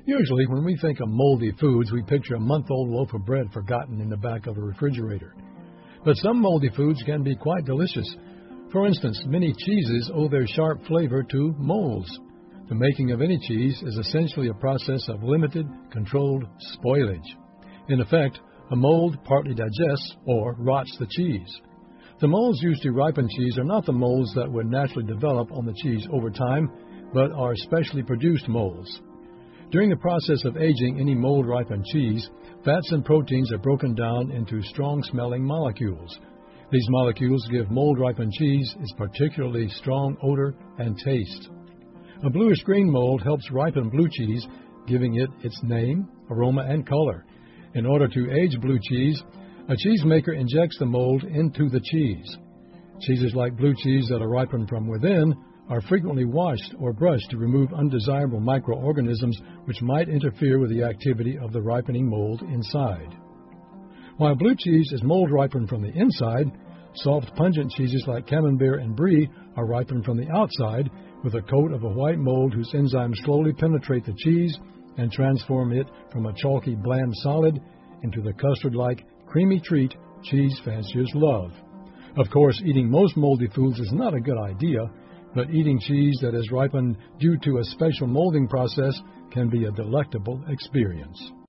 Usually, when we think of moldy foods, we picture a month-old loaf of bread forgotten in the back of a refrigerator. But some moldy foods can be quite delicious. For instance, many cheeses owe their sharp flavor to molds. The making of any cheese is essentially a process of limited, controlled spoilage. In effect, a mold partly digests or rots the cheese. The molds used to ripen cheese are not the molds that would naturally develop on the cheese over time, but are specially produced molds. During the process of aging any mold-ripened cheese, fats and proteins are broken down into strong-smelling molecules. These molecules give mold-ripened cheese its particularly strong odor and taste. A bluish-green mold helps ripen blue cheese, giving it its name, aroma, and color. In order to age blue cheese, a cheesemaker injects the mold into the cheese. Cheeses like blue cheese that are ripened from within are frequently washed or brushed to remove undesirable microorganisms which might interfere with the activity of the ripening mold inside. While blue cheese is mold ripened from the inside, soft, pungent cheeses like Camembert and Brie are ripened from the outside with a coat of a white mold whose enzymes slowly penetrate the cheese and transform it from a chalky, bland solid into the custard-like, creamy treat cheese fanciers love. Of course, eating most moldy foods is not a good idea, but eating cheese that is ripened due to a special molding process can be a delectable experience.